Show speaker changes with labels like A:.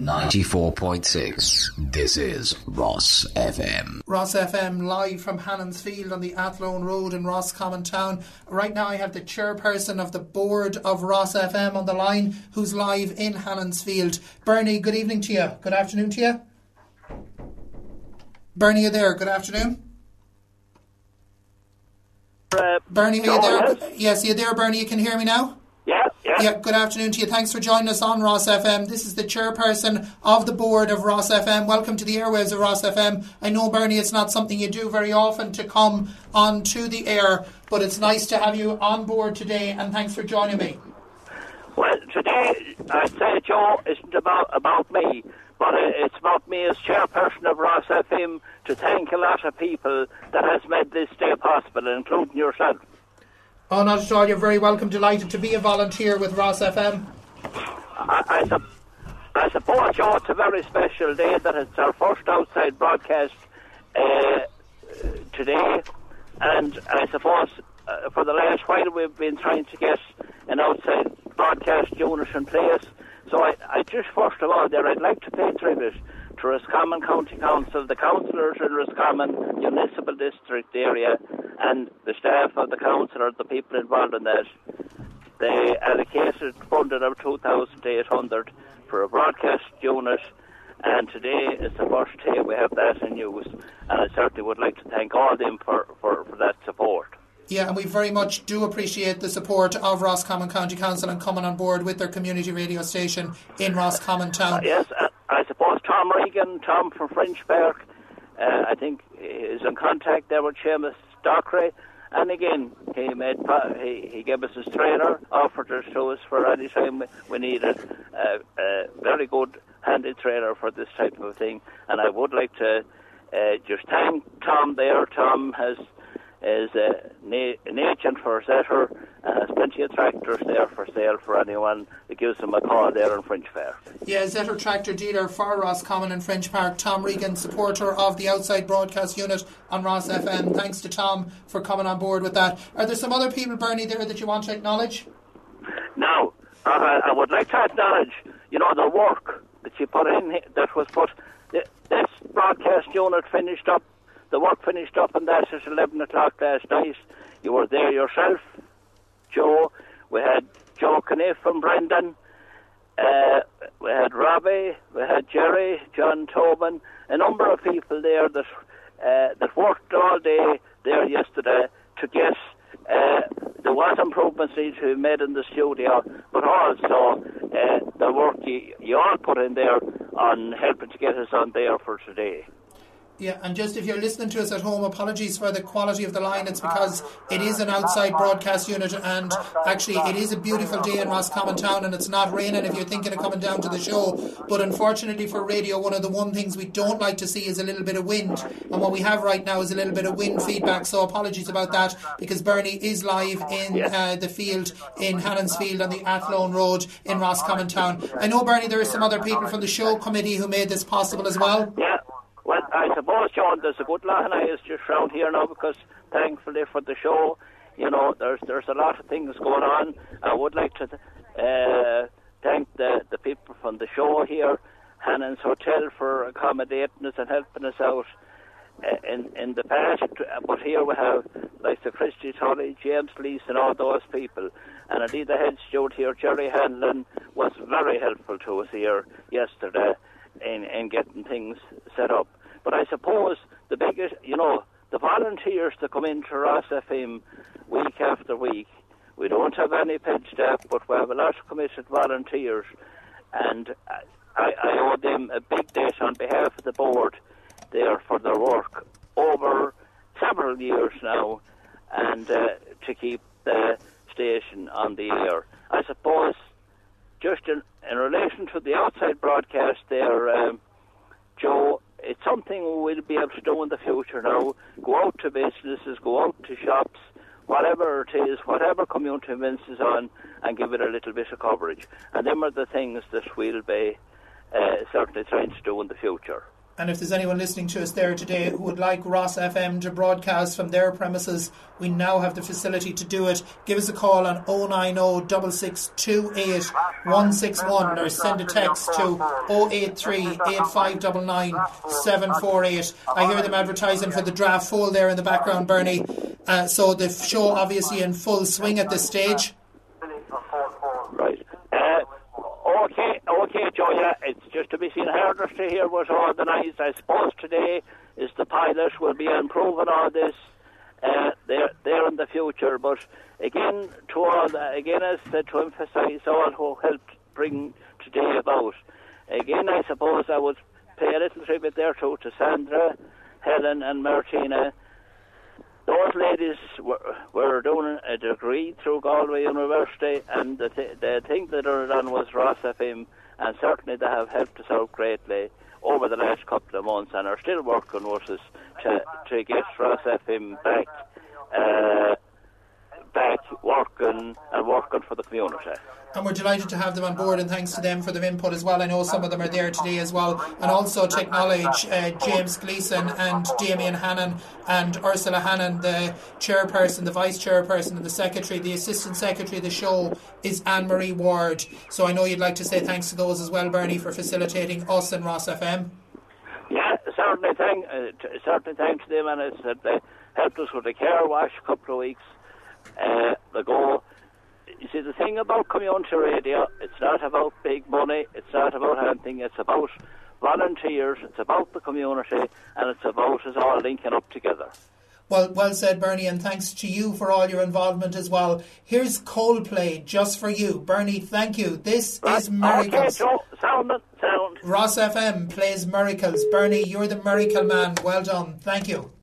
A: 94.6. This is Ross FM.
B: Ross FM live from Hannon's Field on the Athlone Road in Roscommon Town. Right now I have the chairperson of the board of Ross FM on the line, who's live in Hannon's Field. Bernie, good evening to you. Good afternoon to you. Bernie, you there? Good afternoon. Bernie, are you there? Yes, are you there, Bernie? You can hear me now? Yeah, good afternoon to you. Thanks for joining us on Ross FM. This is the chairperson of the board of Ross FM. Welcome to the airwaves of Ross FM. I know, Bernie, it's not something you do very often to come onto the air, but it's nice to have you on board today, and thanks for joining me.
C: Well, today, I'd say, Joe, isn't about me, but it's about me as chairperson of Ross FM to thank a lot of people that has made this day possible, including yourself.
B: Oh, not at all. You're very welcome. Delighted to be a volunteer with Ross FM.
C: I suppose, Joe, it's a very special day that it's our first outside broadcast today. And I suppose for the last while we've been trying to get an outside broadcast unit in place. So I just, first of all, I'd like to pay tribute to Roscommon County Council, the councillors in Roscommon Municipal District area, and the staff of the council, or the people involved in that. They allocated funding of 2,800 for a broadcast unit, and today is the first day we have that in use, and I certainly would like to thank all of them for that support.
B: Yeah, and we very much do appreciate the support of Roscommon County Council and coming on board with their community radio station in Roscommon Town.
C: Yes, I suppose Tom Regan, Tom from French Park, I think is in contact there with Seamus Dockery, and again he gave us his trailer, offered it to us for any time we needed a very good handy trailer for this type of thing. And I would like to just thank Tom there. Tom is an agent for Zetter and has plenty of tractors there for sale for anyone that gives them a call there in French Park.
B: Yeah, Zetter tractor dealer for Roscommon and French Park. Tom Regan, supporter of the outside broadcast unit on Ross FM. Thanks to Tom for coming on board with that. Are there some other people, Bernie, there that you want to acknowledge?
C: No, I would like to acknowledge, the work that you put in, that was put. This broadcast unit finished up. The work finished up, and that's at 11 o'clock last night. You were there yourself, Joe. We had Joe Kniff from Brendan. We had Robbie. We had Jerry, John Tobin. A number of people there that worked all day there yesterday to get. There was improvements need to be made in the studio, but also the work you all put in there on helping to get us on there for today.
B: Yeah, and just if you're listening to us at home, apologies for the quality of the line. It's because it is an outside broadcast unit, and actually it is a beautiful day in Roscommon Town, and it's not raining if you're thinking of coming down to the show. But unfortunately for radio, one of the things we don't like to see is a little bit of wind, and what we have right now is a little bit of wind feedback, so apologies about that, because Bernie is live in the field in Hannon's Field on the Athlone Road in Roscommon Town. I know, Bernie, there are some other people from the show committee who made this possible as well.
C: Yeah. Well, I suppose, John, there's a good lot, and I is just round here now because, thankfully for the show, there's a lot of things going on. I would like to thank the people from the show here, Hannon's Hotel, for accommodating us and helping us out in the past. But here we have, like the Christy Tully, James Lees, and all those people. And indeed, the head steward here, Jerry Hanlon, was very helpful to us here yesterday in getting things set up. But I suppose the biggest, the volunteers that come into Ross FM week after week, we don't have any paid staff, but we have a lot of committed volunteers, and I owe them a big debt on behalf of the board there for their work over several years now, and to keep the station on the air. I suppose just in relation to the outside broadcast there, Joe, it's something we'll be able to do in the future now. Go out to businesses, go out to shops, whatever it is, whatever community events is on, and give it a little bit of coverage. And them are the things that we'll be certainly trying to do in the future.
B: And if there's anyone listening to us there today who would like Ross FM to broadcast from their premises, we now have the facility to do it. Give us a call on 090 6628 161 or send a text to 083 8599 748. I hear them advertising for the draft full there in the background, Bernie. So the show obviously in full swing at this stage.
C: Right. Okay, Joe, yeah, it's just to be seen how industry here was organised. I suppose today is the pilot. We'll be improving all this there in the future. But again, as said, to emphasise all who helped bring today about. Again, I suppose I would pay a little tribute there too to Sandra, Helen and Martina. Those ladies were doing a degree through Galway University, and the thing that they were done was Ross FM, and certainly they have helped us out greatly over the last couple of months and are still working with us to get Ross FM back working for the community.
B: And we're delighted to have them on board, and thanks to them for their input as well. I know some of them are there today as well. And also to acknowledge James Gleeson and Damien Hannon and Ursula Hannon, the chairperson, the vice chairperson and the secretary. The assistant secretary of the show is Anne-Marie Ward. So I know you'd like to say thanks to those as well, Bernie, for facilitating us and Ross FM.
C: Yeah, certainly thanks to them, and they helped us with the car wash a couple of weeks ago. You see, the thing about community radio, it's not about big money, it's not about anything, it's about volunteers, it's about the community, and it's about us all linking up together.
B: Well said, Bernie, and thanks to you for all your involvement as well. Here's Coldplay, just for you. Bernie, thank you. This is Miracles.
C: Okay, sound.
B: Ross FM plays Miracles. Bernie, you're the miracle man. Well done. Thank you.